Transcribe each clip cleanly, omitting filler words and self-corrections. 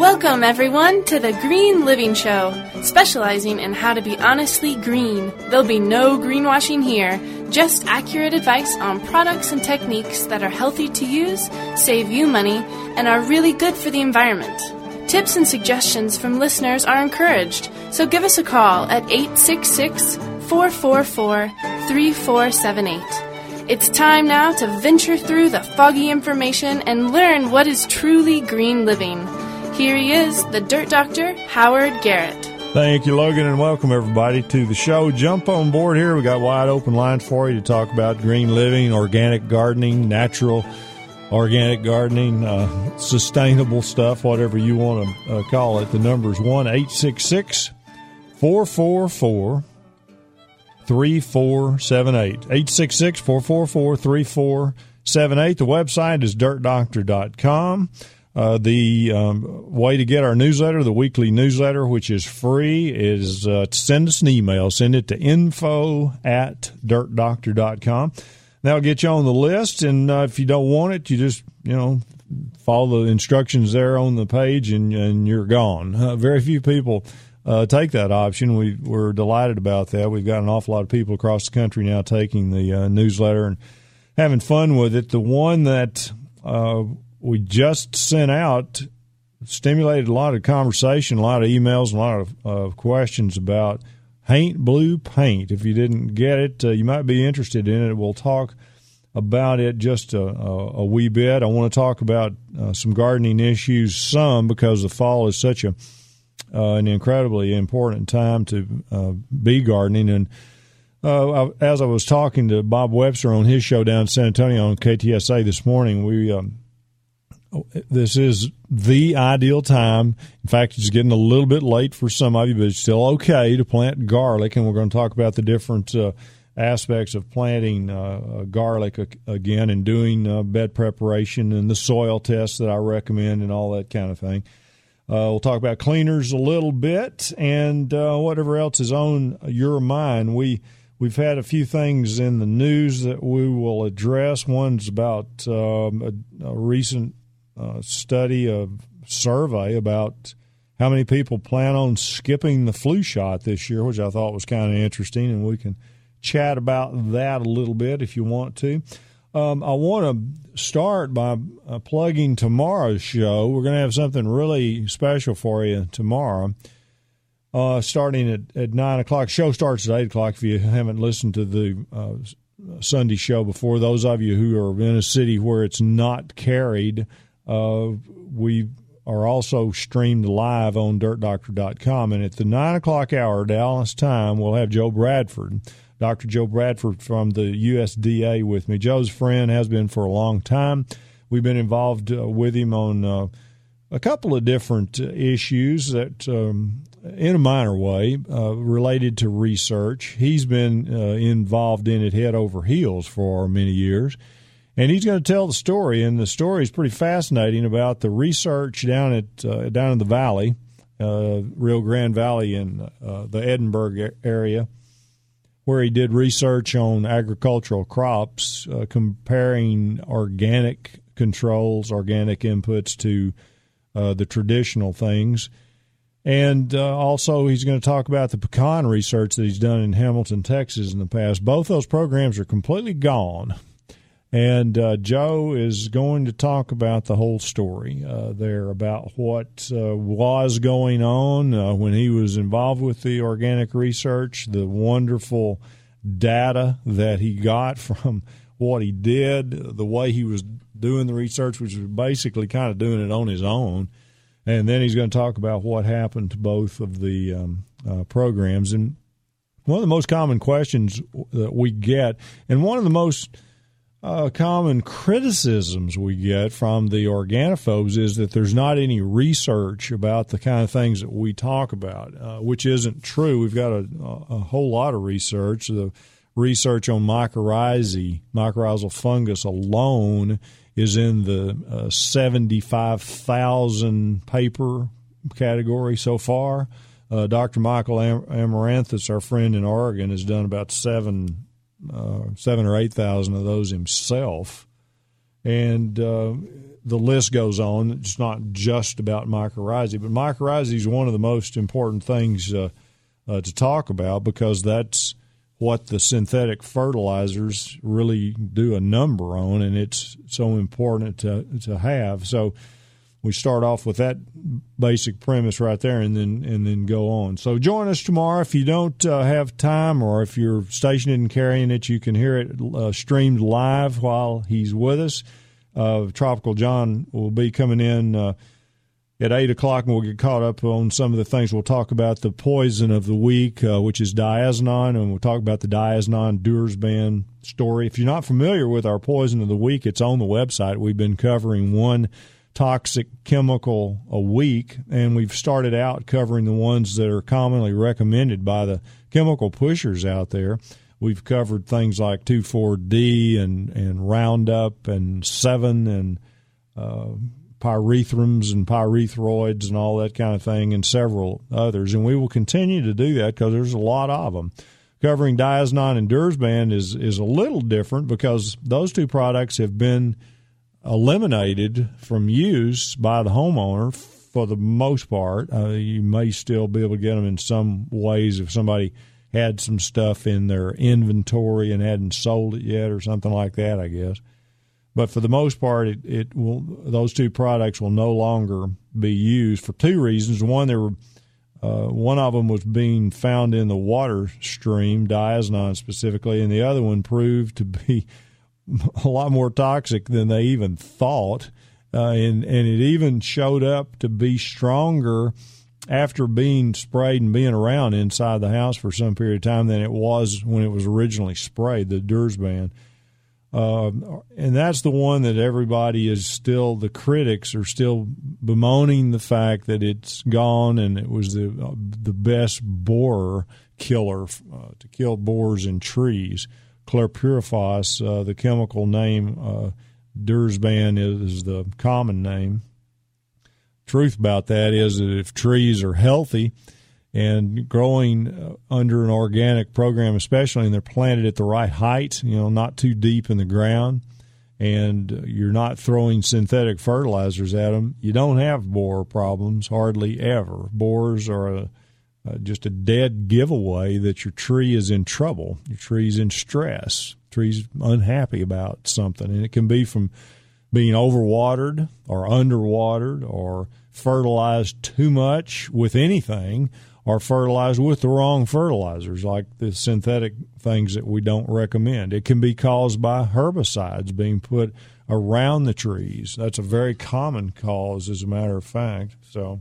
Welcome, everyone, to the Green Living Show, specializing in how to be honestly green. There'll be no greenwashing here, just accurate advice on products and techniques that are healthy to use, save you money, and are really good for the environment. Tips and suggestions from listeners are encouraged, so give us a call at 866-444-3478. It's time now to venture through the foggy information and learn what is truly green living. Here he is, the Dirt Doctor, Howard Garrett. Thank you, Logan, and welcome everybody to the show. Jump on board here. We got wide open lines for you to talk about green living, organic gardening, natural organic gardening, sustainable stuff, whatever you want to call it. The number is 1-866-444-3478. 866-444-3478. The website is dirtdoctor.com. The way to get our newsletter, the weekly newsletter, which is free, is to send us an email. Send it to info@dirtdoctor.com. That'll get you on the list, and if you don't want it, you just, follow the instructions there on the page, and you're gone. Very few people take that option. We're delighted about that. We've got an awful lot of people across the country now taking the newsletter and having fun with it. The one that we just sent out stimulated a lot of conversation, a lot of emails, a lot of questions about Haint Blue Paint. If you didn't get it, you might be interested in it. We'll talk about it just a wee bit. I want to talk about some gardening issues, because the fall is such an incredibly important time to be gardening. And as I was talking to Bob Webster on his show down in San Antonio on KTSA this morning, this is the ideal time. In fact, it's getting a little bit late for some of you, but it's still okay to plant garlic, and we're going to talk about the different aspects of planting garlic again and doing bed preparation and the soil tests that I recommend and all that kind of thing. We'll talk about cleaners a little bit and whatever else is on your mind. We've had a few things in the news that we will address. One's about a recent survey about how many people plan on skipping the flu shot this year, which I thought was kind of interesting, and we can chat about that a little bit if you want to. I want to start by plugging tomorrow's show. We're going to have something really special for you tomorrow, starting at 9 o'clock. Show starts at 8 o'clock if you haven't listened to the Sunday show before. Those of you who are in a city where it's not carried, we are also streamed live on dirtdoctor.com. And at the 9 o'clock hour, Dallas time, we'll have Joe Bradford, Dr. Joe Bradford from the USDA with me. Joe's friend, has been for a long time. We've been involved with him on a couple of different issues that, in a minor way, related to research. He's been involved in it head over heels for many years. And he's going to tell the story, and the story is pretty fascinating about the research down in the valley, Rio Grande Valley in the Edinburgh area, where he did research on agricultural crops, comparing organic controls, organic inputs to the traditional things. And also he's going to talk about the pecan research that he's done in Hamilton, Texas in the past. Both those programs are completely gone. And Joe is going to talk about the whole story there, about what was going on when he was involved with the organic research, the wonderful data that he got from what he did, the way he was doing the research, which was basically kind of doing it on his own. And then he's going to talk about what happened to both of the programs. And one of the most common questions that we get, and one of the most common criticisms we get from the organophobes, is that there's not any research about the kind of things that we talk about, which isn't true. We've got a whole lot of research. The research on mycorrhizal fungus alone is in the 75,000 paper category so far. Dr. Michael Amaranthus, our friend in Oregon, has done about 7,000 or 8,000 of those himself. and the list goes on. It's not just about mycorrhizae, but mycorrhizae is one of the most important things to talk about, because that's what the synthetic fertilizers really do a number on, and it's so important to have. So we start off with that basic premise right there, and then go on. So join us tomorrow. If you don't have time, or if your station isn't carrying it, you can hear it streamed live while he's with us. Tropical John will be coming in at 8 o'clock, and we'll get caught up on some of the things. We'll talk about the poison of the week, which is diazinon, and we'll talk about the diazinon Dursban story. If you're not familiar with our poison of the week, it's on the website. We've been covering one toxic chemical a week, and we've started out covering the ones that are commonly recommended by the chemical pushers out there. We've covered things like 2,4-D and Roundup and Sevin and pyrethrums and pyrethroids and all that kind of thing, and several others. And we will continue to do that because there's a lot of them. Covering diazinon and Dursban is a little different, because those two products have been eliminated from use by the homeowner for the most part. You may still be able to get them in some ways if somebody had some stuff in their inventory and hadn't sold it yet or something like that, I guess. But for the most part, those two products will no longer be used for two reasons. One, one of them was being found in the water stream, diazinon specifically, and the other one proved to be a lot more toxic than they even thought, and it even showed up to be stronger after being sprayed and being around inside the house for some period of time than it was when it was originally sprayed, the Dursban. And that's the one that everybody is still, the critics are still bemoaning the fact that it's gone, and it was the best borer killer to kill borers in trees. Chlorpyrifos, the chemical name, Dursban is the common name. Truth about that is that if trees are healthy and growing under an organic program especially, and they're planted at the right height, not too deep in the ground, and you're not throwing synthetic fertilizers at them, you don't have borer problems hardly ever. Borers are just a dead giveaway that your tree is in trouble. Your tree's in stress. Tree's unhappy about something, and it can be from being overwatered or underwatered or fertilized too much with anything, or fertilized with the wrong fertilizers, like the synthetic things that we don't recommend. It can be caused by herbicides being put around the trees. That's a very common cause, as a matter of fact. So,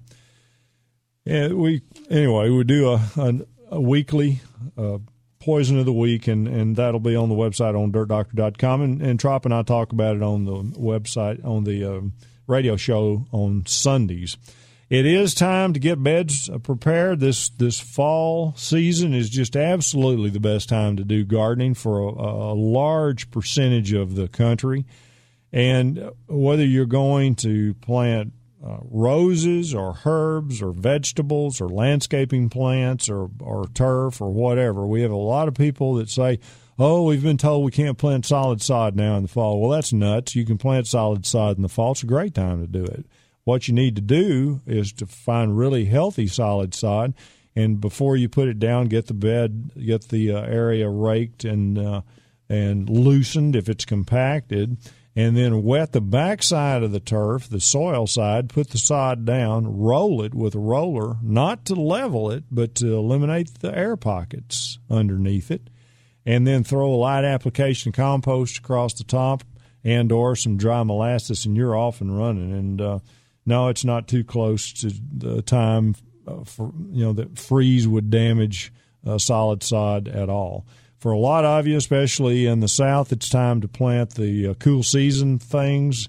yeah, we do a weekly poison of the week, and that'll be on the website on dirtdoctor.com. And Trop and I talk about it on the website, on the radio show on Sundays. It is time to get beds prepared. This fall season is just absolutely the best time to do gardening for a large percentage of the country. And whether you're going to plant roses or herbs or vegetables or landscaping plants or turf or whatever, we have a lot of people that say, oh, we've been told we can't plant solid sod now in the fall. Well, that's nuts. You can plant solid sod in the fall. It's a great time to do it. What you need to do is to find really healthy solid sod, and before you put it down, get the area raked and loosened if it's compacted, and then wet the backside of the turf, the soil side, put the sod down, roll it with a roller, not to level it, but to eliminate the air pockets underneath it, and then throw a light application of compost across the top and or some dry molasses, and you're off and running. And no, it's not too close to the time that freeze would damage solid sod at all. For a lot of you, especially in the South, it's time to plant the cool season things,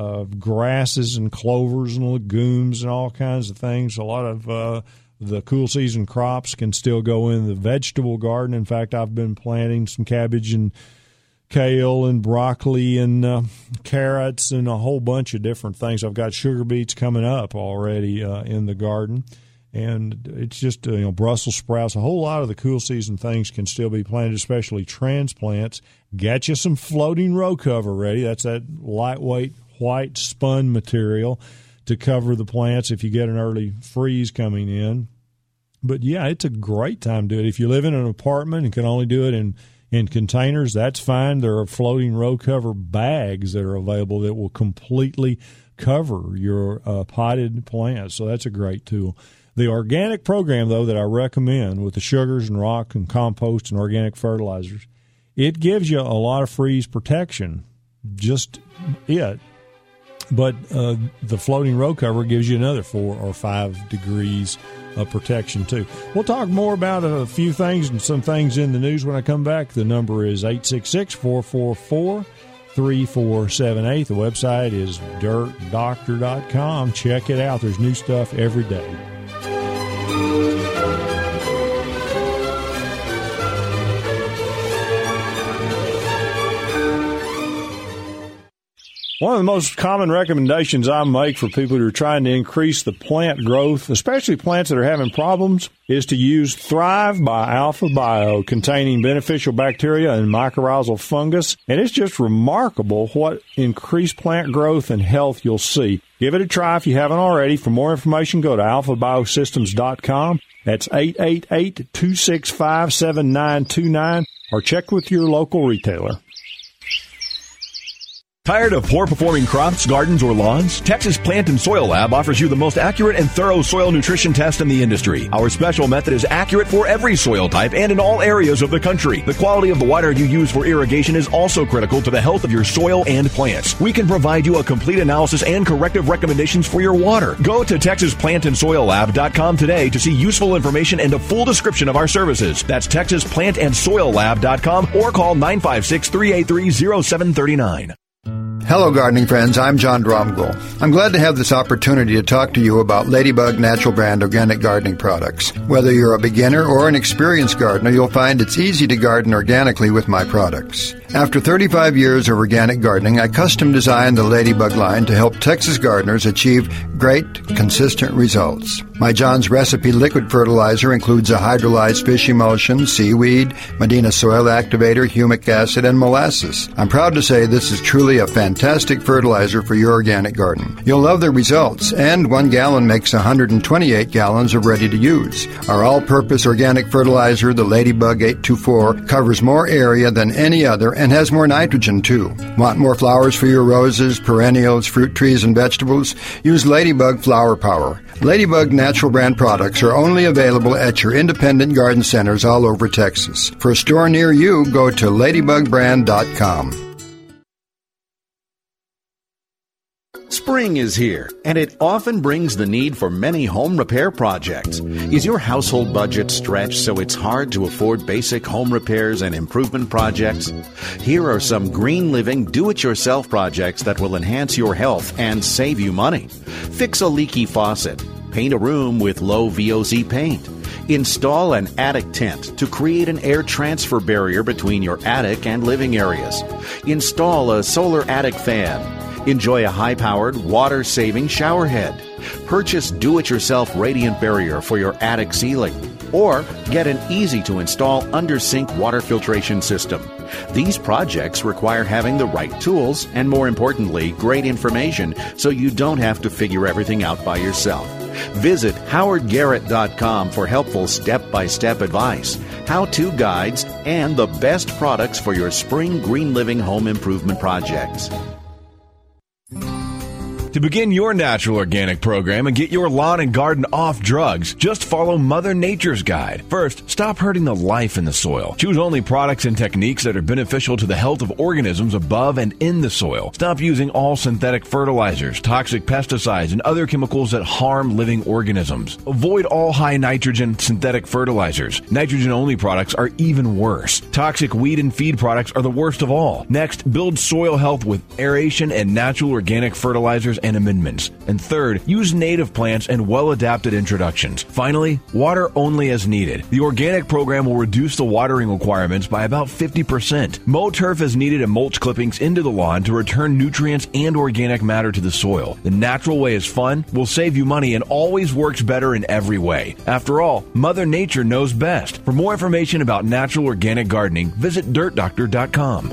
grasses and clovers and legumes and all kinds of things. A lot of the cool season crops can still go in the vegetable garden. In fact, I've been planting some cabbage and kale and broccoli and carrots and a whole bunch of different things. I've got sugar beets coming up already in the garden. And it's just, Brussels sprouts, a whole lot of the cool season things can still be planted, especially transplants. Get you some floating row cover ready. That's that lightweight white spun material to cover the plants if you get an early freeze coming in. But, yeah, it's a great time to do it. If you live in an apartment and can only do it in containers, that's fine. There are floating row cover bags that are available that will completely cover your potted plants. So that's a great tool. The organic program, though, that I recommend with the sugars and rock and compost and organic fertilizers, it gives you a lot of freeze protection, just it. But the floating row cover gives you another 4 or 5 degrees of protection, too. We'll talk more about a few things and some things in the news when I come back. The number is 866-444-3478. The website is dirtdoctor.com. Check it out. There's new stuff every day. One of the most common recommendations I make for people who are trying to increase the plant growth, especially plants that are having problems, is to use Thrive by Alpha Bio, containing beneficial bacteria and mycorrhizal fungus. And it's just remarkable what increased plant growth and health you'll see. Give it a try if you haven't already. For more information, go to alphabiosystems.com. That's 888-265-7929, or check with your local retailer. Tired of poor-performing crops, gardens, or lawns? Texas Plant and Soil Lab offers you the most accurate and thorough soil nutrition test in the industry. Our special method is accurate for every soil type and in all areas of the country. The quality of the water you use for irrigation is also critical to the health of your soil and plants. We can provide you a complete analysis and corrective recommendations for your water. Go to TexasPlantandSoilLab.com today to see useful information and a full description of our services. That's TexasPlantandSoilLab.com or call 956-383-0739. Hello, gardening friends. I'm John Dromgoole. I'm glad to have this opportunity to talk to you about Ladybug Natural Brand organic gardening products. Whether you're a beginner or an experienced gardener, you'll find it's easy to garden organically with my products. After 35 years of organic gardening, I custom designed the Ladybug line to help Texas gardeners achieve great, consistent results. My John's Recipe liquid fertilizer includes a hydrolyzed fish emulsion, seaweed, Medina soil activator, humic acid, and molasses. I'm proud to say this is truly a fantastic fertilizer for your organic garden. You'll love the results, and 1 gallon makes 128 gallons of ready to use. Our all-purpose organic fertilizer, the Ladybug 824, covers more area than any other and has more nitrogen, too. Want more flowers for your roses, perennials, fruit trees, and vegetables? Use Ladybug Flower Power. Ladybug Natural Brand products are only available at your independent garden centers all over Texas. For a store near you, go to ladybugbrand.com. Spring is here, and it often brings the need for many home repair projects. Is your household budget stretched so it's hard to afford basic home repairs and improvement projects? Here are some green living do-it-yourself projects that will enhance your health and save you money. Fix a leaky faucet. Paint a room with low VOC paint. Install an attic tent to create an air transfer barrier between your attic and living areas. Install a solar attic fan. Enjoy a high-powered, water-saving shower head. Purchase do-it-yourself radiant barrier for your attic ceiling. Or get an easy-to-install under-sink water filtration system. These projects require having the right tools and, more importantly, great information so you don't have to figure everything out by yourself. Visit howardgarrett.com for helpful step-by-step advice, how-to guides, and the best products for your spring green living home improvement projects. To begin your natural organic program and get your lawn and garden off drugs, just follow Mother Nature's guide. First, stop hurting the life in the soil. Choose only products and techniques that are beneficial to the health of organisms above and in the soil. Stop using all synthetic fertilizers, toxic pesticides, and other chemicals that harm living organisms. Avoid all high nitrogen synthetic fertilizers. Nitrogen-only products are even worse. Toxic weed and feed products are the worst of all. Next, build soil health with aeration and natural organic fertilizers and amendments. And third, use native plants and well-adapted introductions. Finally, water only as needed. The organic program will reduce the watering requirements by about 50%. Mow turf as needed and mulch clippings into the lawn to return nutrients and organic matter to the soil. The natural way is fun, will save you money, and always works better in every way. After all, Mother Nature knows best. For more information about natural organic gardening, visit dirtdoctor.com.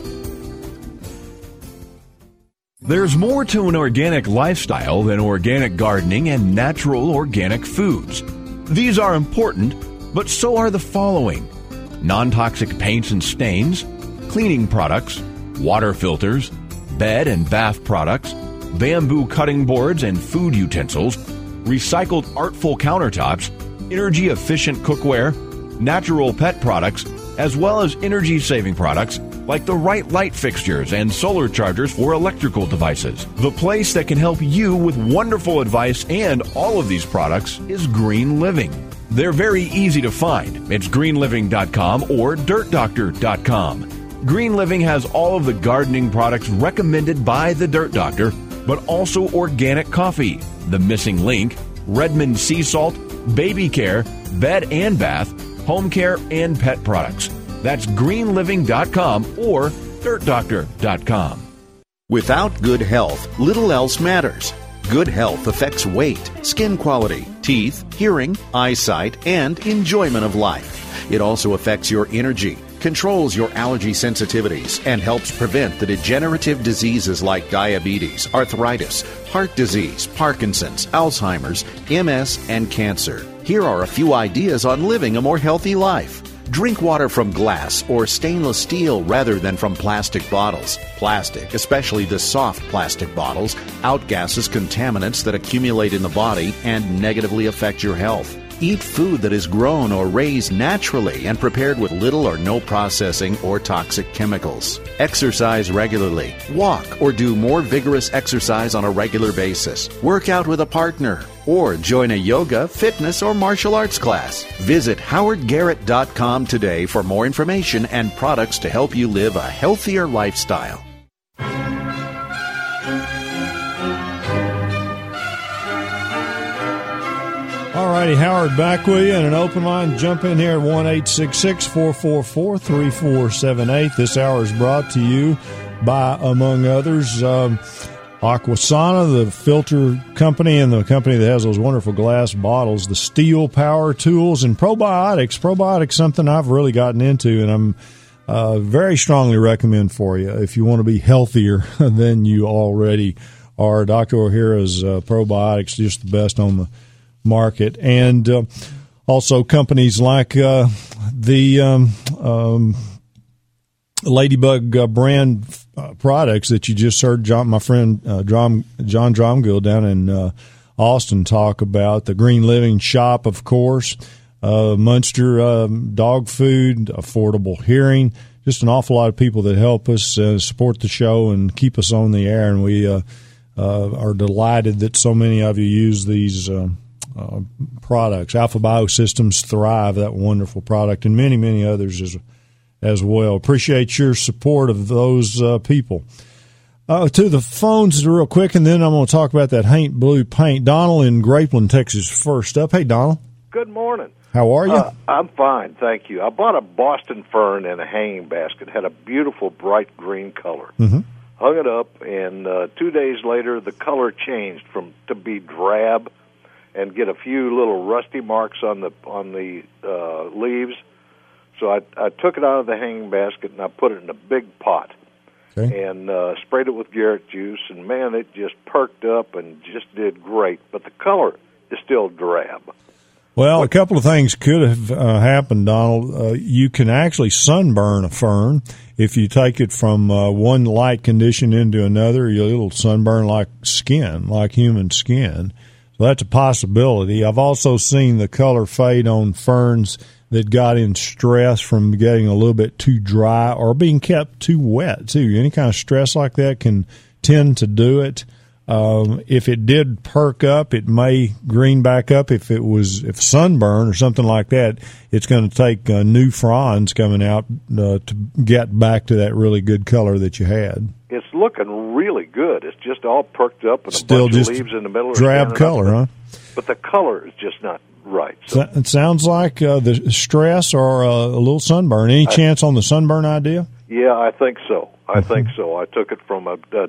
There's more to an organic lifestyle than organic gardening and natural organic foods. These are important, but so are the following: non-toxic paints and stains, cleaning products, water filters, bed and bath products, bamboo cutting boards and food utensils, recycled artful countertops, energy-efficient cookware, natural pet products, as well as energy-saving products like the right light fixtures and solar chargers for electrical devices. The place that can help you with wonderful advice and all of these products is Green Living. They're very easy to find. It's greenliving.com or dirtdoctor.com. Green Living has all of the gardening products recommended by the Dirt Doctor, but also organic coffee, the missing link, Redmond sea salt, baby care, bed and bath, home care, and pet products. That's greenliving.com or dirtdoctor.com. Without good health, little else matters. Good health affects weight, skin quality, teeth, hearing, eyesight, and enjoyment of life. It also affects your energy, controls your allergy sensitivities, and helps prevent the degenerative diseases like diabetes, arthritis, heart disease, Parkinson's, Alzheimer's, MS, and cancer. Here are a few ideas on living a more healthy life. Drink water from glass or stainless steel rather than from plastic bottles. Plastic, especially the soft plastic bottles, outgasses contaminants that accumulate in the body and negatively affect your health. Eat food that is grown or raised naturally and prepared with little or no processing or toxic chemicals. Exercise regularly. Walk or do more vigorous exercise on a regular basis. Work out with a partner. Or join a yoga, fitness, or martial arts class. Visit howardgarrett.com today for more information and products to help you live a healthier lifestyle. All righty, Howard back with you, and an open line. Jump in here at 1-866-444-3478. This hour is brought to you by, among others, Aquasana, the filter company, and the company that has those wonderful glass bottles, the Steel Power Tools, and probiotics. Probiotics, something I've really gotten into, and I'm very strongly recommend for you if you want to be healthier than you already are. Dr. O'Hara's probiotics, just the best on the market. And also companies like the Ladybug brand products that you just heard my friend John Dromgill down in Austin talk about. The Green Living Shop, of course, Munster dog food, Affordable Hearing, just an awful lot of people that help us support the show and keep us on the air. And we are delighted that so many of you use these products. Alpha Biosystems Thrive, that wonderful product, and many, many others as well. Appreciate your support of those people. To the phones real quick, and then I'm going to talk about that Haint Blue paint. Donald in Grapeland, Texas, first up. Hey, Donald. Good morning. How are you? I'm fine, thank you. I bought a Boston fern in a hanging basket. Had a beautiful bright green color. Mm-hmm. Hung it up, and 2 days later, the color changed to be drab and get a few little rusty marks on the leaves. So I took it out of the hanging basket and I put it in a big pot. Okay. And sprayed it with Garrett juice, and man, it just perked up and just did great. But the color is still drab. Well, a couple of things could have happened, Donald. You can actually sunburn a fern. If you take it from one light condition into another, it'll sunburn like skin, like human skin. So that's a possibility. I've also seen the color fade on ferns that got in stress from getting a little bit too dry or being kept too wet, too. Any kind of stress like that can tend to do it. If it did perk up, it may green back up. If sunburn or something like that, it's going to take new fronds coming out to get back to that really good color that you had. It's looking really good. It's just all perked up and still a bunch just of leaves in the middle. Drab color, huh? But the color is just not right. So it sounds like the stress or a little sunburn. Any chance on the sunburn idea? Yeah, I think so. I think so. I took it from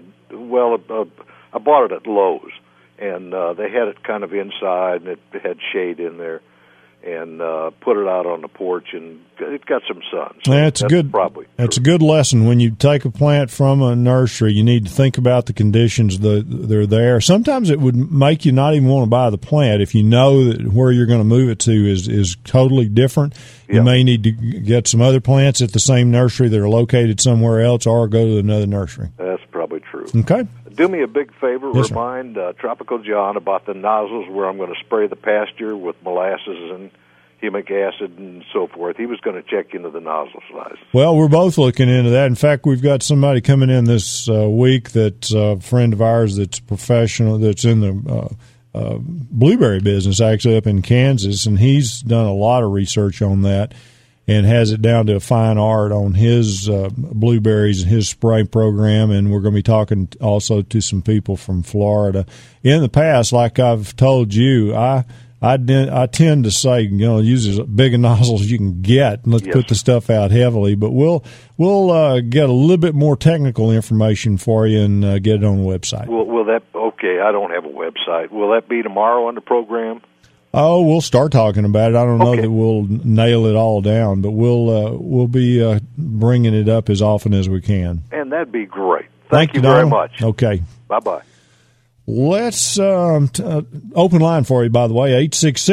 I bought it at Lowe's, and they had it kind of inside, and it had shade in there, and put it out on the porch, and it got some sun. So that's good. Probably that's a good lesson. When you take a plant from a nursery, you need to think about the conditions that they're there. Sometimes it would make you not even want to buy the plant if you know that where you're going to move it to is totally different. You may need to get some other plants at the same nursery that are located somewhere else, or go to another nursery. That's probably true. Okay. Do me a big favor, yes, remind Tropical John about the nozzles where I'm going to spray the pasture with molasses and humic acid and so forth. He was going to check into the nozzle size. Well, we're both looking into that. In fact, we've got somebody coming in this week that's a friend of ours that's professional, that's in the blueberry business, actually, up in Kansas, and he's done a lot of research on that and has it down to a fine art on his blueberries and his spray program. And we're going to be talking also to some people from Florida. In the past, like I've told you, I tend to say, use as big a nozzle as you can get, and let's put the stuff out heavily. But we'll get a little bit more technical information for you and get it on the website. Will that? Okay, I don't have a website. Will that be tomorrow on the program? Oh, we'll start talking about it. I don't know that we'll nail it all down, but we'll be bringing it up as often as we can. And that'd be great. Thank you very much. Okay. Bye-bye. Let's open line for you, by the way,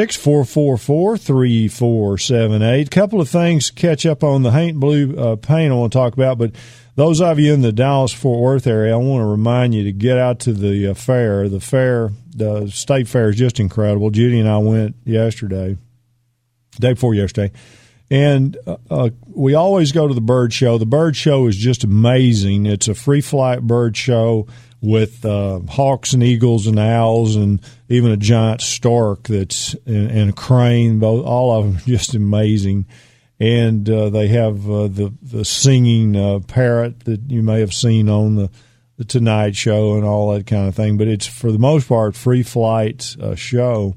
866-444-3478. A couple of things to catch up on the Haint Blue paint I want to talk about, but those of you in the Dallas-Fort Worth area, I want to remind you to get out to the fair. The state fair is just incredible. Judy and I went day before yesterday. And we always go to the bird show. The bird show is just amazing. It's a free flight bird show with hawks and eagles and owls and even a giant stork and a crane. All of them just amazing. And they have the singing parrot that you may have seen on the Tonight Show and all that kind of thing. But it's, for the most part, free flight show.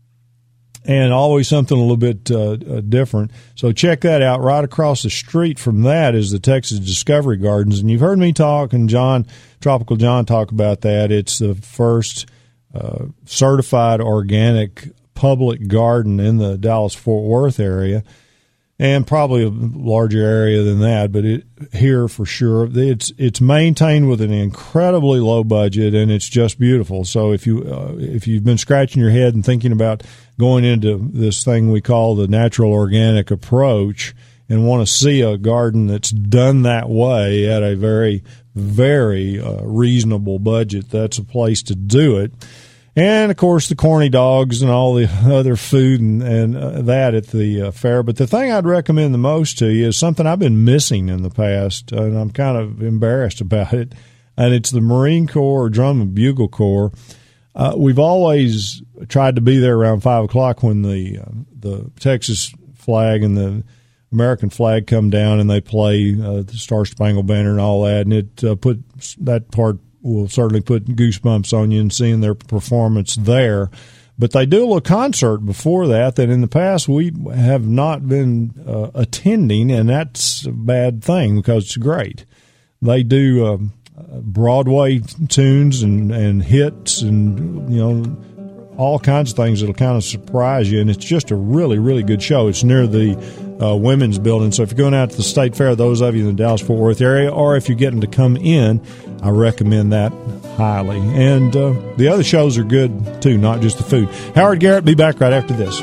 And always something a little bit different. So check that out. Right across the street from that is the Texas Discovery Gardens. And you've heard me talk, and Tropical John talk about that. It's the first certified organic public garden in the Dallas-Fort Worth area, and probably a larger area than that, but here for sure. It's maintained with an incredibly low budget, and it's just beautiful. So if you've been scratching your head and thinking about going into this thing we call the natural organic approach and want to see a garden that's done that way at a very, very reasonable budget, that's a place to do it. And, of course, the corny dogs and all the other food and that at the fair. But the thing I'd recommend the most to you is something I've been missing in the past, and I'm kind of embarrassed about it, and it's the Marine Corps or Drum and Bugle Corps. We've always tried to be there around 5 o'clock when the Texas flag and the American flag come down and they play the Star Spangled Banner and all that, and it that part will certainly put goosebumps on you and seeing their performance there. But they do a little concert before that in the past we have not been attending, and that's a bad thing because it's great. They do Broadway tunes and hits and, all kinds of things that'll kind of surprise you, and it's just a really, really good show. It's near the women's building, so if you're going out to the State Fair, those of you in the Dallas-Fort Worth area, or if you're getting to come in, I recommend that highly. And the other shows are good, too, not just the food. Howard Garrett, be back right after this.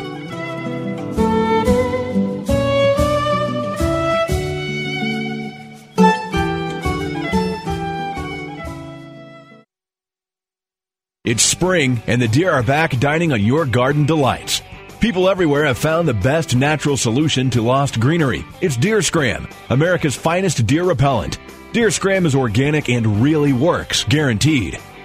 It's spring, and the deer are back dining on your garden delights. People everywhere have found the best natural solution to lost greenery. It's Deer Scram, America's finest deer repellent. Deer Scram is organic and really works, guaranteed.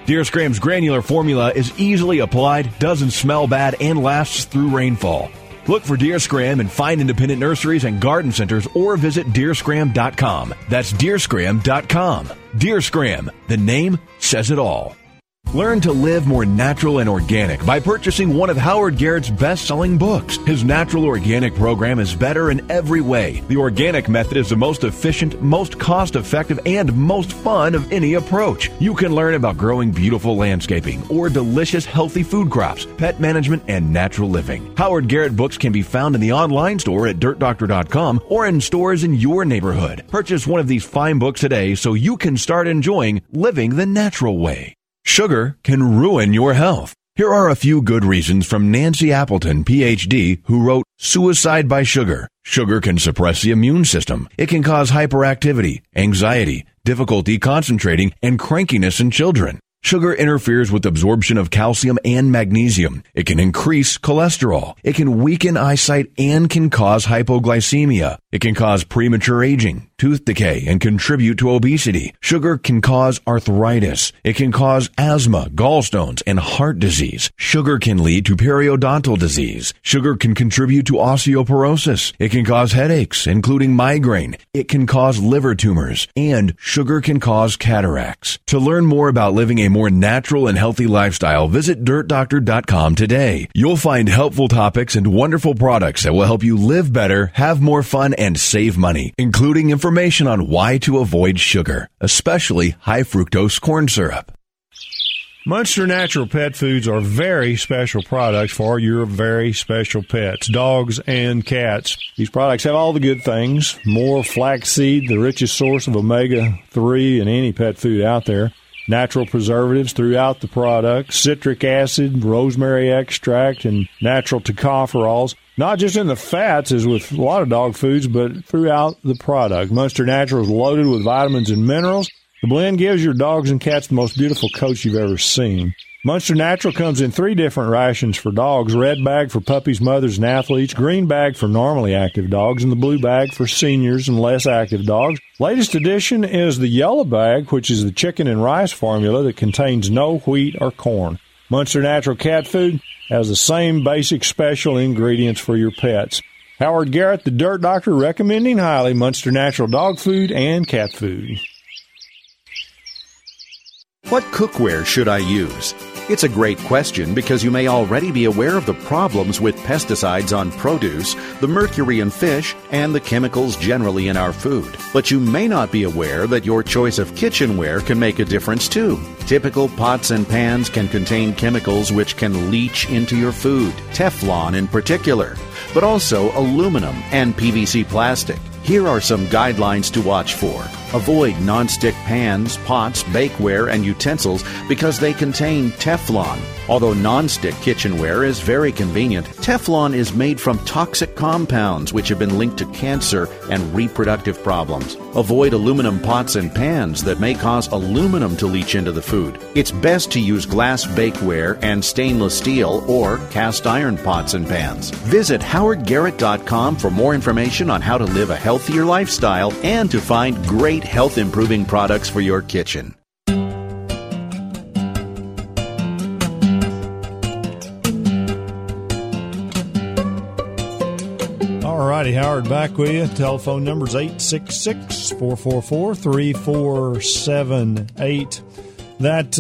Deer Scram's granular formula is easily applied, doesn't smell bad, and lasts through rainfall. Look for Deer Scram and find independent nurseries and garden centers or visit deerscram.com. That's deerscram.com. Deer Scram, the name says it all. Learn to live more natural and organic by purchasing one of Howard Garrett's best-selling books. His natural organic program is better in every way. The organic method is the most efficient, most cost-effective, and most fun of any approach. You can learn about growing beautiful landscaping or delicious healthy food crops, pet management, and natural living. Howard Garrett books can be found in the online store at dirtdoctor.com or in stores in your neighborhood. Purchase one of these fine books today so you can start enjoying living the natural way. Sugar can ruin your health. Here are a few good reasons from Nancy Appleton, Ph.D., who wrote Suicide by Sugar. Sugar can suppress the immune system. It can cause hyperactivity, anxiety, difficulty concentrating, and crankiness in children. Sugar interferes with absorption of calcium and magnesium. It can increase cholesterol. It can weaken eyesight and can cause hypoglycemia. It can cause premature aging, tooth decay, and contribute to obesity. Sugar can cause arthritis. It can cause asthma, gallstones, and heart disease. Sugar can lead to periodontal disease. Sugar can contribute to osteoporosis. It can cause headaches, including migraine. It can cause liver tumors. And sugar can cause cataracts. To learn more about living a more natural and healthy lifestyle, visit dirtdoctor.com today. You'll find helpful topics and wonderful products that will help you live better, have more fun, and save money, including information on why to avoid sugar, especially high fructose corn syrup. Munster Natural Pet Foods are very special products for your very special pets, dogs and cats. These products have all the good things, more flaxseed, the richest source of omega-3 in any pet food out there, natural preservatives throughout the product, citric acid, rosemary extract, and natural tocopherols. Not just in the fats, as with a lot of dog foods, but throughout the product. Munster Natural is loaded with vitamins and minerals. The blend gives your dogs and cats the most beautiful coats you've ever seen. Munster Natural comes in 3 different rations for dogs: red bag for puppies, mothers, and athletes, green bag for normally active dogs, and the blue bag for seniors and less active dogs. Latest addition is the yellow bag, which is the chicken and rice formula that contains no wheat or corn. Munster Natural cat food has the same basic special ingredients for your pets. Howard Garrett, the Dirt Doctor, recommending highly Munster Natural dog food and cat food. What cookware should I use? It's a great question because you may already be aware of the problems with pesticides on produce, the mercury in fish, and the chemicals generally in our food. But you may not be aware that your choice of kitchenware can make a difference too. Typical pots and pans can contain chemicals which can leach into your food, Teflon in particular, but also aluminum and PVC plastic. Here are some guidelines to watch for. Avoid nonstick pans, pots, bakeware, and utensils because they contain Teflon. Although nonstick kitchenware is very convenient, Teflon is made from toxic compounds which have been linked to cancer and reproductive problems. Avoid aluminum pots and pans that may cause aluminum to leach into the food. It's best to use glass bakeware and stainless steel or cast iron pots and pans. Visit howardgarrett.com for more information on how to live a healthier lifestyle and to find great health-improving products for your kitchen. Alrighty, Howard back with you. Telephone number's 866-444-3478. That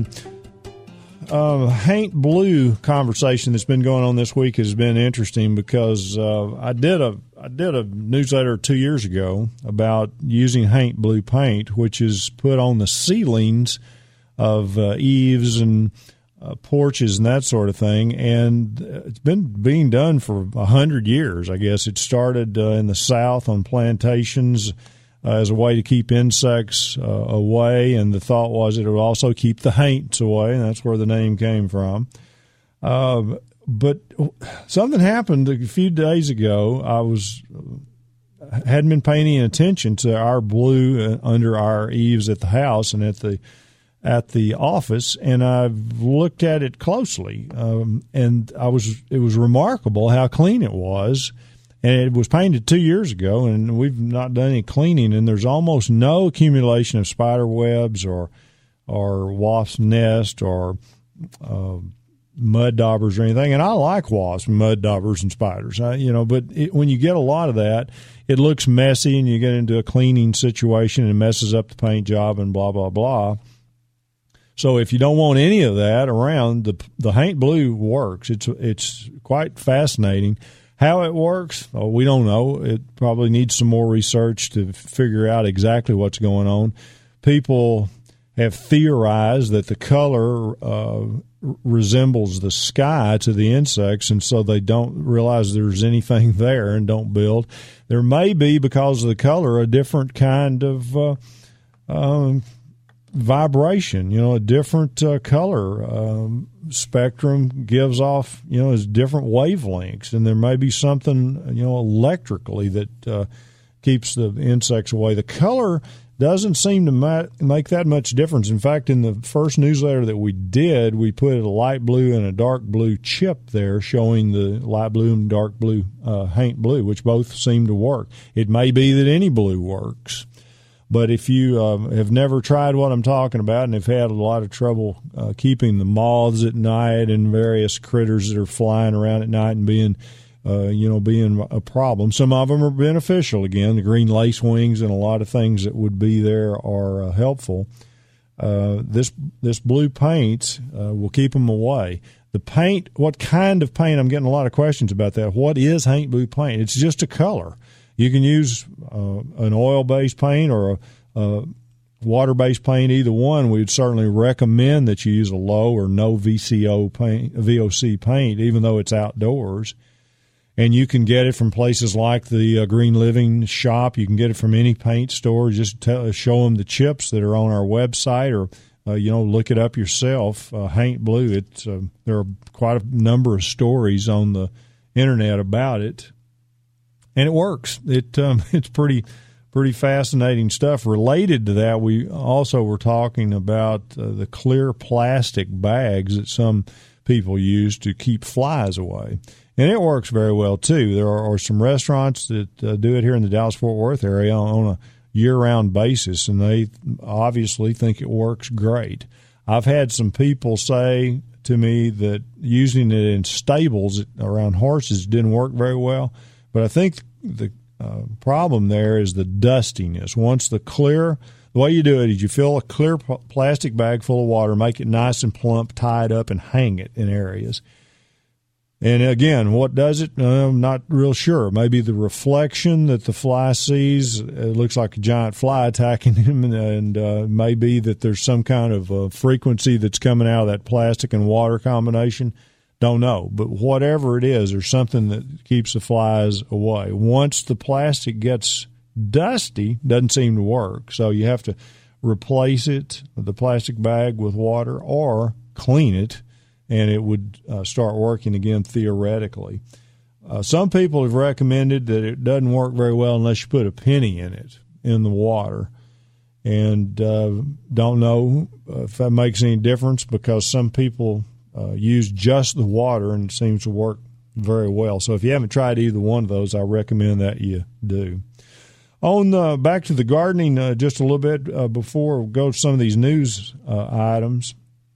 Haint Blue conversation that's been going on this week has been interesting because I did a newsletter 2 years ago about using Haint Blue paint, which is put on the ceilings of eaves and porches and that sort of thing, and it's been being done for 100 years. I guess it started in the South on plantations as a way to keep insects away, and the thought was it would also keep the haints away, and that's where the name came from. But something happened a few days ago. I hadn't been paying attention to our blue under our eaves at the house and at the office, and I've looked at it closely, and it was remarkable how clean it was. And it was painted 2 years ago, and we've not done any cleaning, and there's almost no accumulation of spider webs or or wasp nest or mud daubers or anything. And I like wasps, mud daubers, and spiders. But when you get a lot of that, it looks messy, and you get into a cleaning situation and messes up the paint job and blah blah blah. So if you don't want any of that around, the Haint Blue works. It's quite fascinating. How it works, we don't know. It probably needs some more research to figure out exactly what's going on. People have theorized that the color resembles the sky to the insects, and so they don't realize there's anything there and don't build. There may be, because of the color, a different kind of vibration, a different color spectrum gives off, is different wavelengths, and there may be something, electrically that keeps the insects away. The color doesn't seem to make that much difference. In fact, in the first newsletter that we did, we put a light blue and a dark blue chip there showing the light blue and dark blue Haint Blue, which both seem to work. It may be that any blue works. But if you have never tried what I'm talking about and have had a lot of trouble keeping the moths at night and various critters that are flying around at night and being a problem, some of them are beneficial. Again, the green lacewings and a lot of things that would be there are helpful. This blue paint will keep them away. The paint, what kind of paint? I'm getting a lot of questions about that. What is Haint Blue paint? It's just a color. You can use an oil-based paint or a water-based paint, either one. We would certainly recommend that you use a low or no VOC paint, even though it's outdoors. And you can get it from places like the Green Living shop. You can get it from any paint store. Just show them the chips that are on our website, or look it up yourself. Haint Blue. There are quite a number of stories on the internet about it. And it works. It's pretty fascinating stuff. Related to that, we also were talking about the clear plastic bags that some people use to keep flies away. And it works very well, too. There are some restaurants that do it here in the Dallas-Fort Worth area on a year-round basis, and they obviously think it works great. I've had some people say to me that using it in stables around horses didn't work very well. But I think the problem there is the dustiness. Once the way you do it is you fill a clear plastic bag full of water, make it nice and plump, tie it up, and hang it in areas. And again, what does it? I'm not real sure. Maybe the reflection that the fly sees, it looks like a giant fly attacking him, and maybe that there's some kind of frequency that's coming out of that plastic and water combination. Don't know, but whatever it is, there's something that keeps the flies away. Once the plastic gets dusty, doesn't seem to work. So you have to replace it, the plastic bag, with water, or clean it, and it would start working again theoretically. Some people have recommended that it doesn't work very well unless you put a penny in it, in the water. And don't know if that makes any difference, because some people use just the water, and it seems to work very well. So if you haven't tried either one of those, I recommend that you do. On back to the gardening just a little bit before we go to some of these news items.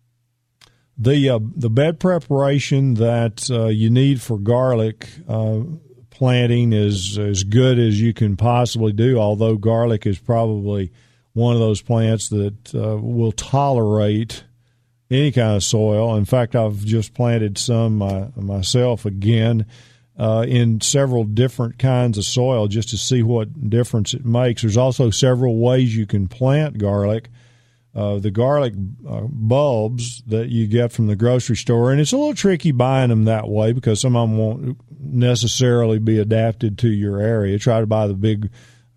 The bed preparation that you need for garlic planting is as good as you can possibly do, although garlic is probably one of those plants that will tolerate any kind of soil. In fact, I've just planted some myself again in several different kinds of soil just to see what difference it makes. There's also several ways you can plant garlic. The garlic bulbs that you get from the grocery store, and it's a little tricky buying them that way because some of them won't necessarily be adapted to your area. Try to buy the big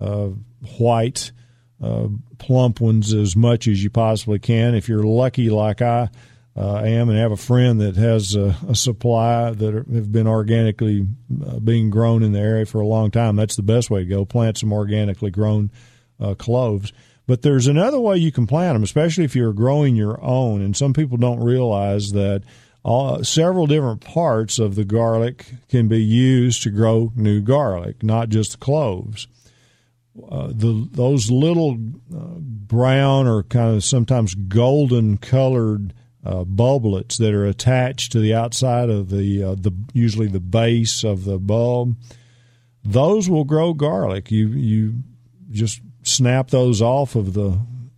white plump ones as much as you possibly can. If you're lucky like I am and have a friend that has a supply that have been organically being grown in the area for a long time, that's the best way to go. Plant some organically grown cloves. But there's another way you can plant them, especially if you're growing your own. And some people don't realize that several different parts of the garlic can be used to grow new garlic, not just the cloves. those little brown or kind of sometimes golden colored bulblets that are attached to the outside of the usually the base of the bulb, those will grow garlic. You just snap those off of the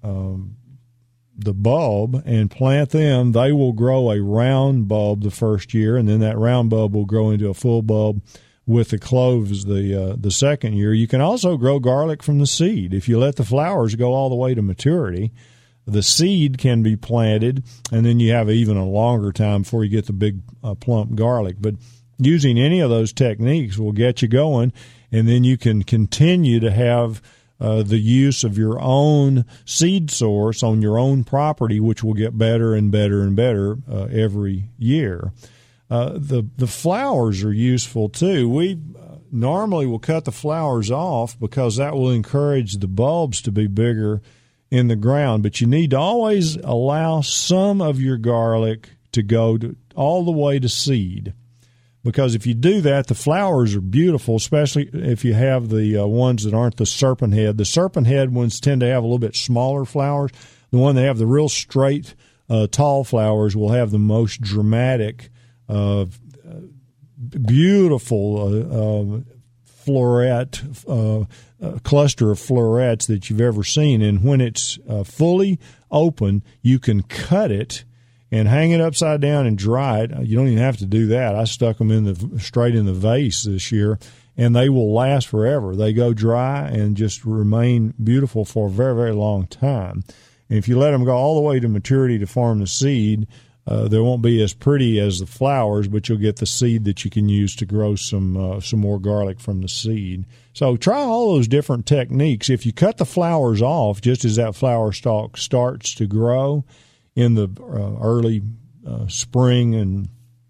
bulb and plant them. They will grow a round bulb the first year, and then that round bulb will grow into a full bulb with the cloves the second year. You can also grow garlic from the seed. If you let the flowers go all the way to maturity, the seed can be planted, and then you have even a longer time before you get the big plump garlic. But using any of those techniques will get you going, and then you can continue to have the use of your own seed source on your own property, which will get better and better and better every year. The flowers are useful too. We normally will cut the flowers off because that will encourage the bulbs to be bigger in the ground, but you need to always allow some of your garlic to go all the way to seed, because if you do that, the flowers are beautiful, especially if you have the ones that aren't the serpent head. The serpent head ones tend to have a little bit smaller flowers. The one that have the real straight, tall flowers will have the most dramatic, beautiful floret, cluster of florets that you've ever seen. And when it's fully open, you can cut it and hang it upside down and dry it. You don't even have to do that. I stuck them straight in the vase this year, and they will last forever. They go dry and just remain beautiful for a very, very long time. And if you let them go all the way to maturity to form the seed, they won't be as pretty as the flowers, but you'll get the seed that you can use to grow some more garlic from the seed. So try all those different techniques. If you cut the flowers off just as that flower stalk starts to grow in the early spring and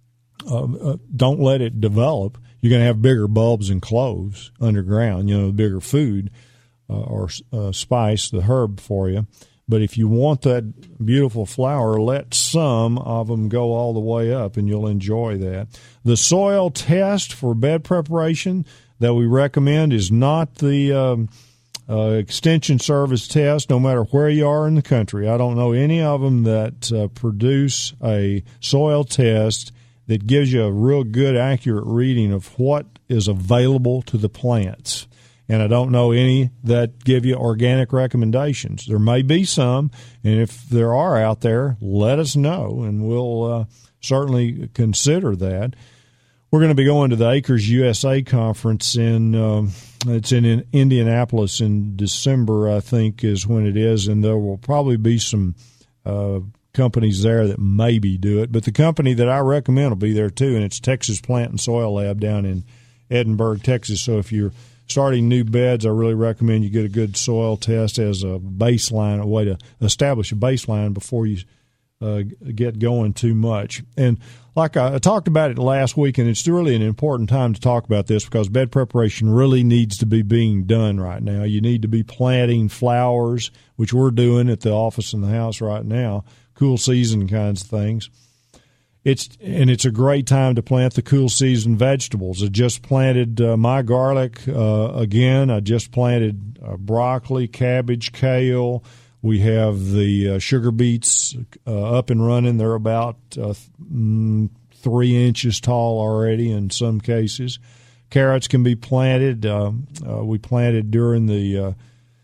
don't let it develop, you're going to have bigger bulbs and cloves underground, bigger food or spice, the herb for you. But if you want that beautiful flower, let some of them go all the way up, and you'll enjoy that. The soil test for bed preparation that we recommend is not the Extension Service test, no matter where you are in the country. I don't know any of them that produce a soil test that gives you a real good, accurate reading of what is available to the plants. And I don't know any that give you organic recommendations. There may be some, and if there are out there, let us know, and we'll certainly consider that. We're going to be going to the Acres USA conference it's in Indianapolis in December, I think, is when it is, and there will probably be some companies there that maybe do it. But the company that I recommend will be there too, and it's Texas Plant and Soil Lab down in Edinburgh, Texas. So if you're starting new beds, I really recommend you get a good soil test as a baseline, a way to establish a baseline before you get going too much. And like I talked about it last week, and it's really an important time to talk about this because bed preparation really needs to be being done right now. You need to be planting flowers, which we're doing at the office and the house right now, cool season kinds of things. It's a great time to plant the cool season vegetables. I just planted my garlic again. I just planted broccoli, cabbage, kale. We have the sugar beets up and running. They're about 3 inches tall already in some cases. Carrots can be planted. We planted during the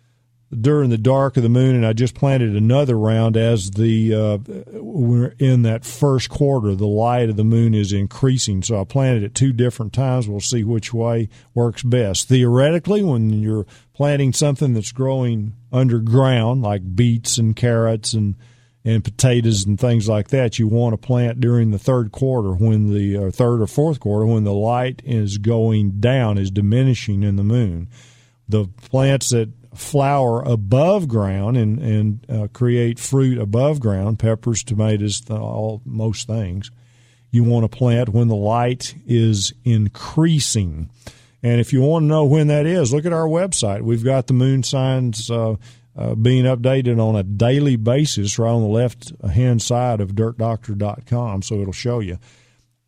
dark of the moon, and I just planted another round as we're in that first quarter. The light of the moon is increasing, so I planted it 2 different times. We'll see which way works best. Theoretically, when you're planting something that's growing underground, like beets and carrots and potatoes and things like that, you want to plant during the third quarter, third or fourth quarter, when the light is going down, is diminishing in the moon. The plants that flower above ground and create fruit above ground, peppers, tomatoes, most things, you want to plant when the light is increasing. And if you want to know when that is, look at our website. We've got the moon signs being updated on a daily basis right on the left-hand side of dirtdoctor.com, so it'll show you.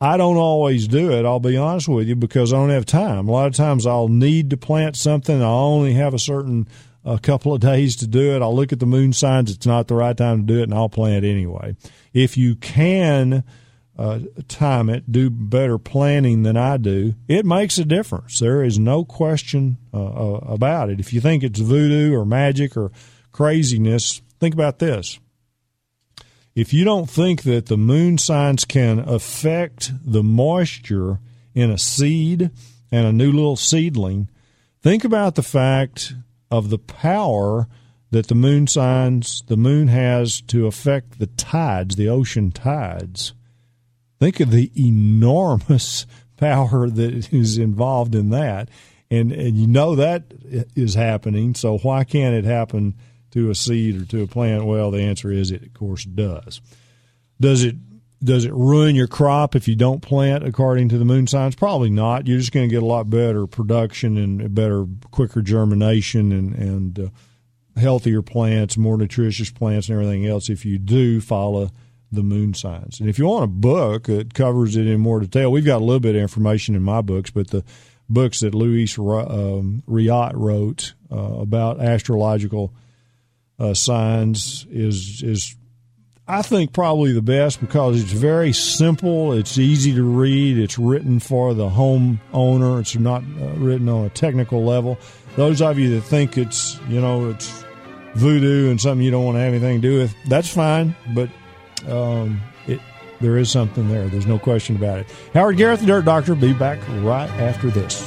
I don't always do it, I'll be honest with you, because I don't have time. A lot of times I'll need to plant something. I'll only have a couple of days to do it. I'll look at the moon signs. It's not the right time to do it, and I'll plant anyway. If you can time it, do better planning than I do, it makes a difference. There is no question about it. If you think it's voodoo or magic or craziness, think about this. If you don't think that the moon signs can affect the moisture in a seed and a new little seedling, think about the fact of the power that the moon has to affect the tides, the ocean tides. Think of the enormous power that is involved in that. And you know that is happening, so why can't it happen to a seed or to a plant? Well, the answer is it, of course, does. Does it ruin your crop if you don't plant according to the moon signs? Probably not. You're just going to get a lot better production and quicker germination and healthier plants, more nutritious plants and everything else if you do follow the moon signs. And if you want a book that covers it in more detail, we've got a little bit of information in my books, but the books that Luis Riot wrote about astrological signs is I think probably the best because it's very simple, it's easy to read, it's written for the home owner, it's not written on a technical level. Those of you that think it's voodoo and something you don't want to have anything to do with, that's fine, but there is something there. There's no question about it. Howard Garrett, the Dirt Doctor, will be back right after this.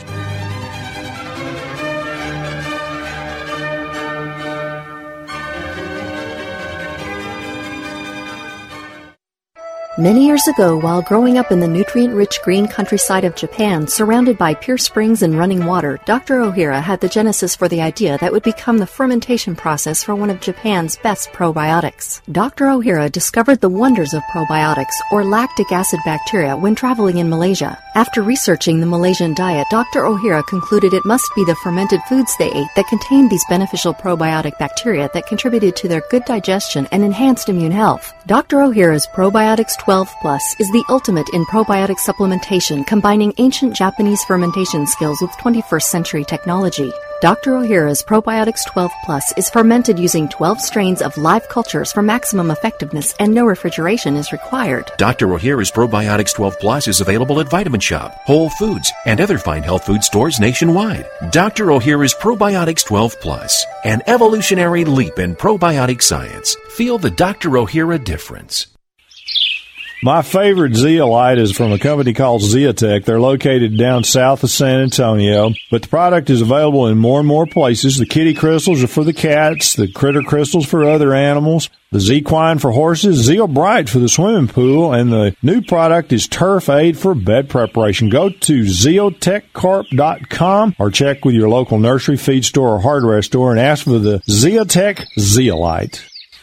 Many years ago, while growing up in the nutrient-rich green countryside of Japan, surrounded by pure springs and running water, Dr. Ohhira had the genesis for the idea that would become the fermentation process for one of Japan's best probiotics. Dr. Ohhira discovered the wonders of probiotics, or lactic acid bacteria, when traveling in Malaysia. After researching the Malaysian diet, Dr. Ohhira concluded it must be the fermented foods they ate that contained these beneficial probiotic bacteria that contributed to their good digestion and enhanced immune health. Dr. Ohhira's Probiotics 12 Plus is the ultimate in probiotic supplementation, combining ancient Japanese fermentation skills with 21st century technology. Dr. Ohhira's Probiotics 12 Plus is fermented using 12 strains of live cultures for maximum effectiveness, and no refrigeration is required. Dr. Ohhira's Probiotics 12 Plus is available at Vitamin Shop, Whole Foods, and other fine health food stores nationwide. Dr. Ohhira's Probiotics 12 Plus, an evolutionary leap in probiotic science. Feel the Dr. Ohhira difference. My favorite zeolite is from a company called Zeotech. They're located down south of San Antonio, but the product is available in more and more places. The kitty crystals are for the cats, the critter crystals for other animals, the Zequine for horses, Zeobright for the swimming pool, and the new product is Turf Aid for bed preparation. Go to zeotechcorp.com or check with your local nursery, feed store, or hardware store and ask for the Zeotech Zeolite.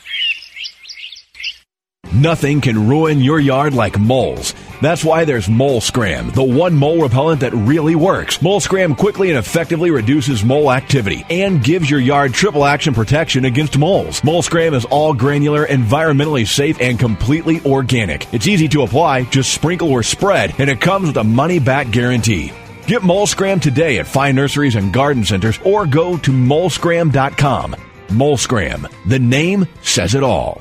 Nothing can ruin your yard like moles. That's why there's Mole Scram, the one mole repellent that really works. Mole Scram quickly and effectively reduces mole activity and gives your yard triple action protection against moles. Mole Scram is all granular, environmentally safe, and completely organic. It's easy to apply, just sprinkle or spread, and it comes with a money-back guarantee. Get Mole Scram today at fine nurseries and garden centers or go to molescram.com. Mole Scram, the name says it all.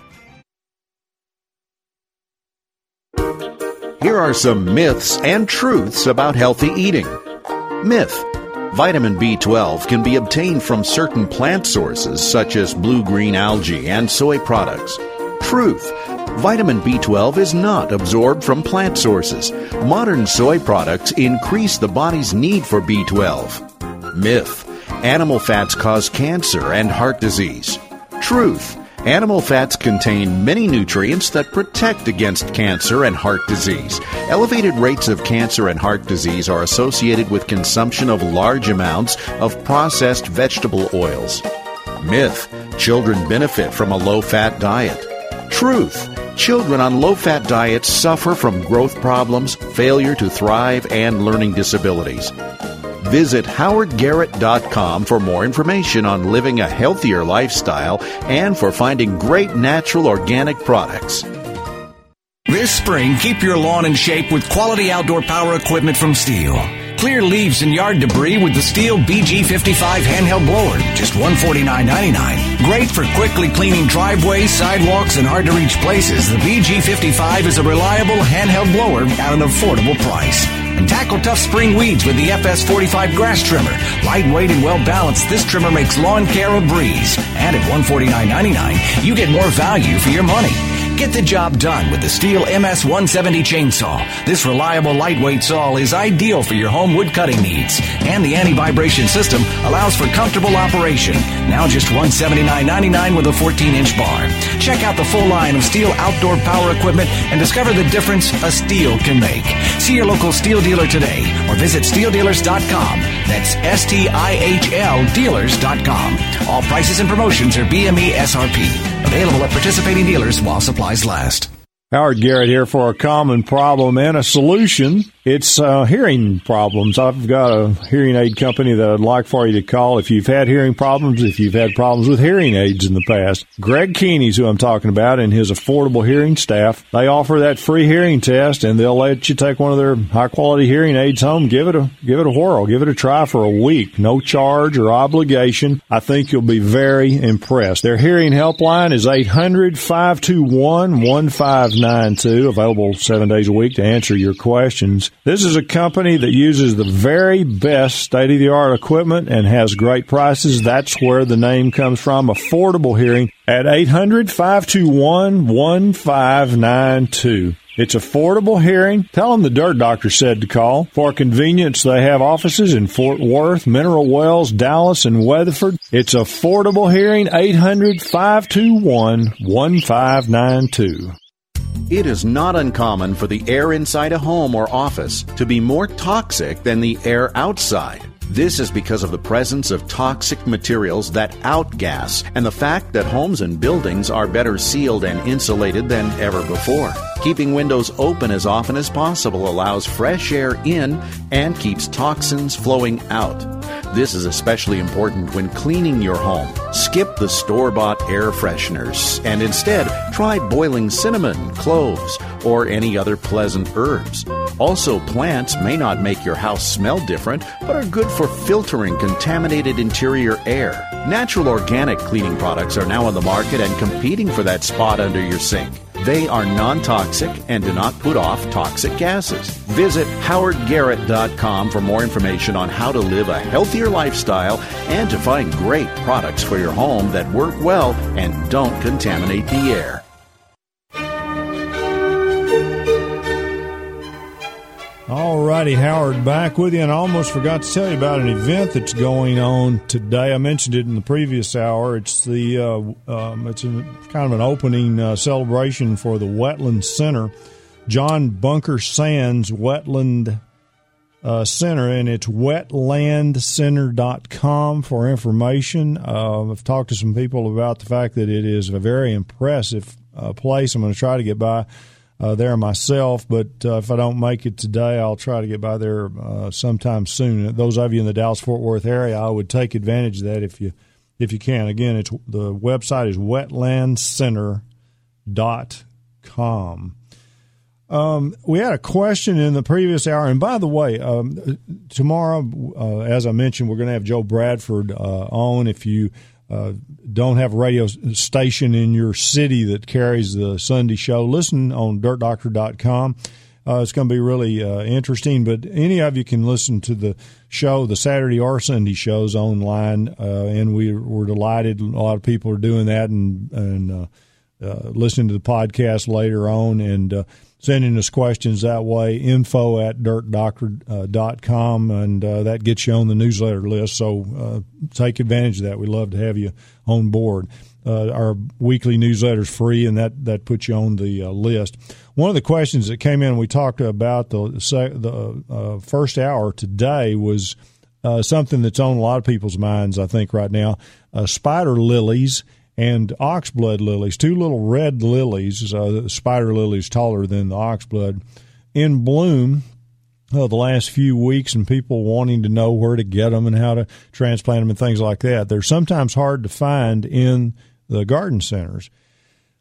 Here are some myths and truths about healthy eating. Myth: vitamin B12 can be obtained from certain plant sources such as blue-green algae and soy products. Truth: vitamin B12 is not absorbed from plant sources. Modern soy products increase the body's need for B12. Myth: animal fats cause cancer and heart disease. Truth: animal fats contain many nutrients that protect against cancer and heart disease. Elevated rates of cancer and heart disease are associated with consumption of large amounts of processed vegetable oils. Myth: children benefit from a low-fat diet. Truth: children on low-fat diets suffer from growth problems, failure to thrive, and learning disabilities. Visit howardgarrett.com for more information on living a healthier lifestyle and for finding great natural organic products. This spring, keep your lawn in shape with quality outdoor power equipment from Stihl. Clear leaves and yard debris with the Stihl BG55 handheld blower, just $149.99. Great for quickly cleaning driveways, sidewalks, and hard-to-reach places, the BG55 is a reliable handheld blower at an affordable price. And tackle tough spring weeds with the FS45 grass trimmer. Lightweight and well-balanced, this trimmer makes lawn care a breeze. And at $149.99, you get more value for your money. Get the job done with the Stihl MS-170 chainsaw. This reliable, lightweight saw is ideal for your home wood cutting needs. And the anti-vibration system allows for comfortable operation. Now just $179.99 with a 14-inch bar. Check out the full line of Stihl outdoor power equipment and discover the difference a Stihl can make. See your local Stihl dealer today or visit StihlDealers.com. That's STIHL Dealers.com. All prices and promotions are BME SRP. Available at participating dealers while supplies last. Howard Garrett here for a common problem and a solution. It's hearing problems. I've got a hearing aid company that I'd like for you to call if you've had hearing problems, if you've had problems with hearing aids in the past. Greg Keeney's who I'm talking about, and his affordable hearing staff. They offer that free hearing test, and they'll let you take one of their high-quality hearing aids home. Give it a whirl. Give it a try for a week. No charge or obligation. I think you'll be very impressed. Their hearing helpline is 800-521-1592, available 7 days a week to answer your questions. This is a company that uses the very best state-of-the-art equipment and has great prices. That's where the name comes from, Affordable Hearing, at 800-521-1592. It's Affordable Hearing. Tell them the Dirt Doctor said to call. For convenience, they have offices in Fort Worth, Mineral Wells, Dallas, and Weatherford. It's Affordable Hearing, 800-521-1592. It is not uncommon for the air inside a home or office to be more toxic than the air outside. This is because of the presence of toxic materials that outgas and the fact that homes and buildings are better sealed and insulated than ever before. Keeping windows open as often as possible allows fresh air in and keeps toxins flowing out. This is especially important when cleaning your home. Skip the store-bought air fresheners and instead try boiling cinnamon, cloves, or any other pleasant herbs. Also, plants may not make your house smell different, but are good for filtering contaminated interior air. Natural organic cleaning products are now on the market and competing for that spot under your sink. They are non-toxic and do not put off toxic gases. Visit howardgarrett.com for more information on how to live a healthier lifestyle and to find great products for your home that work well and don't contaminate the air. All righty, Howard, back with you, and I almost forgot to tell you about an event that's going on today. I mentioned it in the previous hour. It's the it's kind of an opening celebration for the Wetland Center, John Bunker Sands Wetland Center, and it's wetlandcenter.com for information. I've talked to some people about the fact that it is a very impressive place. I'm going to try to get by there myself, but if I don't make it today, I'll try to get by there sometime soon. Those of you in the Dallas-Fort Worth area, I would take advantage of that if you can. Again, the website is wetlandcenter.com. We had a question in the previous hour, and by the way, tomorrow, as I mentioned, we're going to have Joe Bradford on. If you don't have a radio station in your city that carries the Sunday show, listen on dirtdoctor.com. It's going to be really interesting, but any of you can listen to the show, the Saturday or Sunday shows online, and we're delighted. A lot of people are doing that and listening to the podcast later on and sending us questions that way, info@dirtdoctor.com, and that gets you on the newsletter list. So take advantage of that. We'd love to have you on board. Our weekly newsletter is free, and that puts you on the list. One of the questions that came in, we talked about the first hour today, was something that's on a lot of people's minds, I think, right now, spider lilies and oxblood lilies, two little red lilies. The spider lily is taller than the oxblood, in bloom the last few weeks, and people wanting to know where to get them and how to transplant them and things like that. They're sometimes hard to find in the garden centers.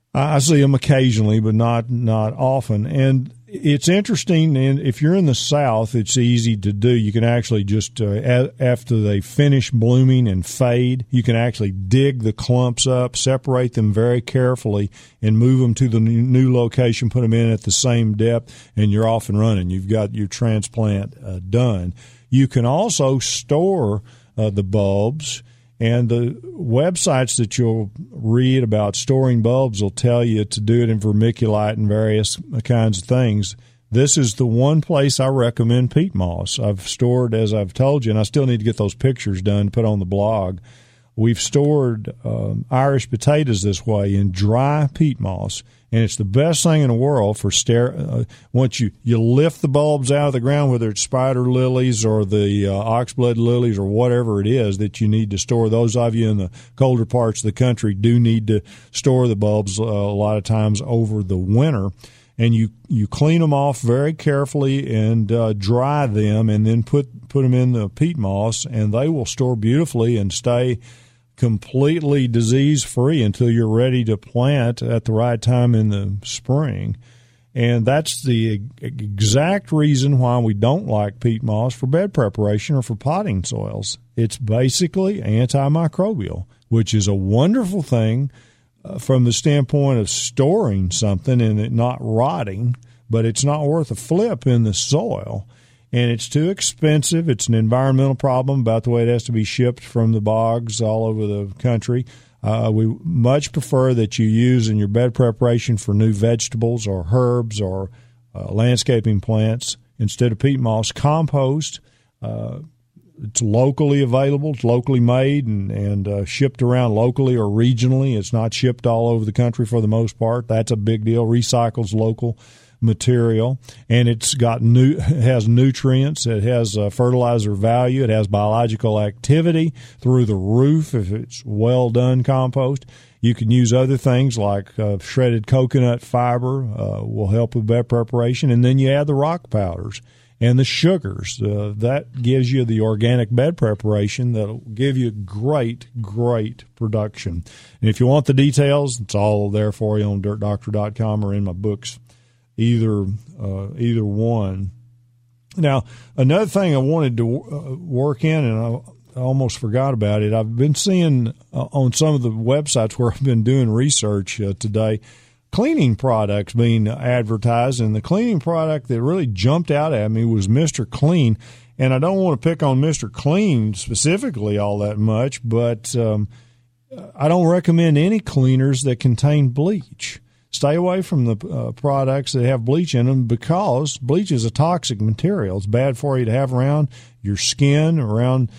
I see them occasionally, but not often. And it's interesting, and if you're in the South, it's easy to do. You can actually just, after they finish blooming and fade, you can actually dig the clumps up, separate them very carefully, and move them to the new location, put them in at the same depth, and you're off and running. You've got your transplant done. You can also store the bulbs. And the websites that you'll read about storing bulbs will tell you to do it in vermiculite and various kinds of things. This is the one place I recommend peat moss. I've stored, as I've told you, and I still need to get those pictures done to put on the blog. We've stored Irish potatoes this way in dry peat moss, and it's the best thing in the world for once you lift the bulbs out of the ground, whether it's spider lilies or the oxblood lilies or whatever it is that you need to store. Those of you in the colder parts of the country do need to store the bulbs a lot of times over the winter. And you clean them off very carefully and dry them, and then put them in the peat moss, and they will store beautifully and stay completely disease-free until you're ready to plant at the right time in the spring. And that's the exact reason why we don't like peat moss for bed preparation or for potting soils. It's basically antimicrobial, which is a wonderful thing from the standpoint of storing something and it not rotting, but it's not worth a flip in the soil. And it's too expensive. It's an environmental problem about the way it has to be shipped from the bogs all over the country. We much prefer that you use in your bed preparation for new vegetables or herbs or landscaping plants instead of peat moss. Compost. It's locally available. It's locally made and shipped around locally or regionally. It's not shipped all over the country for the most part. That's a big deal. Recycles local material, and it has nutrients. It has fertilizer value. It has biological activity through the roof if it's well done compost. You can use other things like shredded coconut fiber will help with bed preparation, and then you add the rock powders and the sugars. That gives you the organic bed preparation that will give you great production. And if you want the details, it's all there for you on dirtdoctor.com or in my books. Either one. Now, another thing I wanted to work in, and I almost forgot about it. I've been seeing on some of the websites where I've been doing research today, cleaning products being advertised, and the cleaning product that really jumped out at me was Mr. Clean. And I don't want to pick on Mr. Clean specifically all that much, but I don't recommend any cleaners that contain bleach. Stay away from the products that have bleach in them because bleach is a toxic material. It's bad for you to have around your skin, around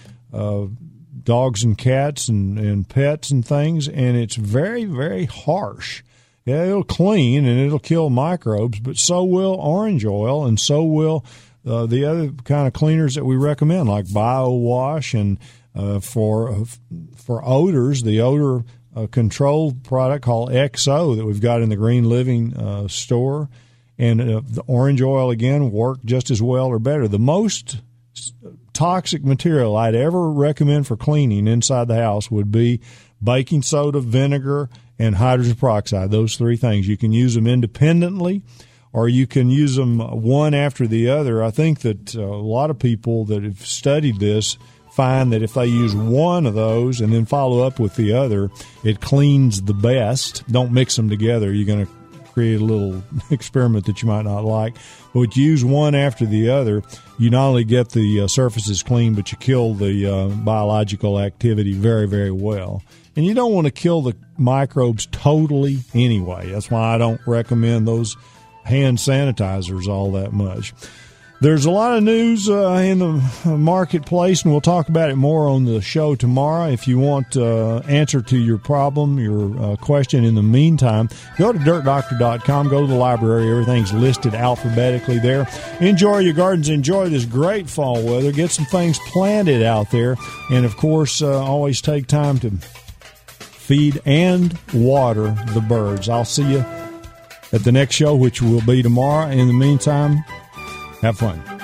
dogs and cats and pets and things, and it's very, very harsh. Yeah, it'll clean and it'll kill microbes, but so will orange oil and so will the other kind of cleaners that we recommend, like BioWash, and for odors, the odor controlled product called XO that we've got in the Green Living store, and the orange oil again work just as well or better. The most toxic material I'd ever recommend for cleaning inside the house would be baking soda, vinegar, and hydrogen peroxide. Those three things. You can use them independently, or you can use them one after the other. I think that a lot of people that have studied this find that if they use one of those and then follow up with the other, it cleans the best. Don't mix them together. You're going to create a little experiment that you might not like. But you use one after the other, you not only get the surfaces clean, but you kill the biological activity very, very well. And you don't want to kill the microbes totally anyway. That's why I don't recommend those hand sanitizers all that much. There's a lot of news in the marketplace, and we'll talk about it more on the show tomorrow. If you want answer to your problem, your question in the meantime, go to dirtdoctor.com, go to the library. Everything's listed alphabetically there. Enjoy your gardens. Enjoy this great fall weather. Get some things planted out there. And, of course, always take time to feed and water the birds. I'll see you at the next show, which will be tomorrow. In the meantime, have fun.